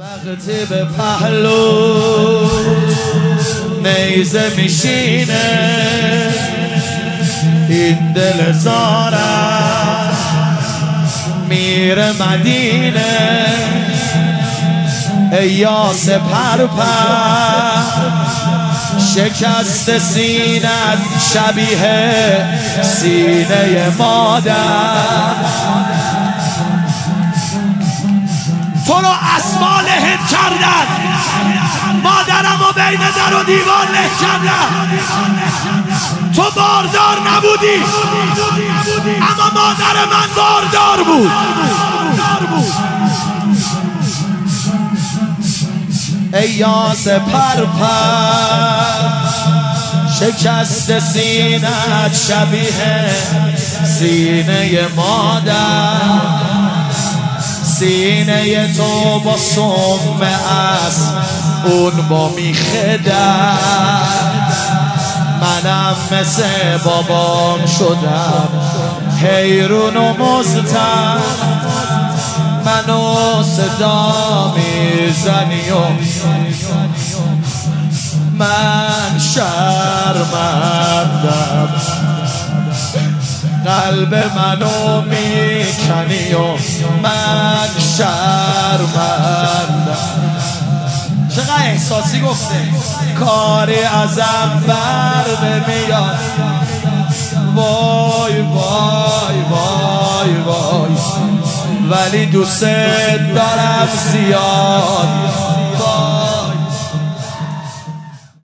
وقتی به پهلو نیزه میشینه این دل زارم میره مدینه ای یاس پرپر شکست سینت شبیه سینه مادر تو رو اسما له کردن مادرم و بین در و دیوار له کردن تو باردار نبودی اما مادر من باردار بود ای یاس پرپر شکست سینت شبیه سینه مادر سینه تو با سم اسب اون با میخه در منم مثل بابام شدم حیرون و مضطر منو صدا میزنی و من شرمندم قلب منو میکنی و من شرمندم چقدر احساسی گفته کاری ازم بر نمیاد وای وای وای وای ولی دوست دارم زیاد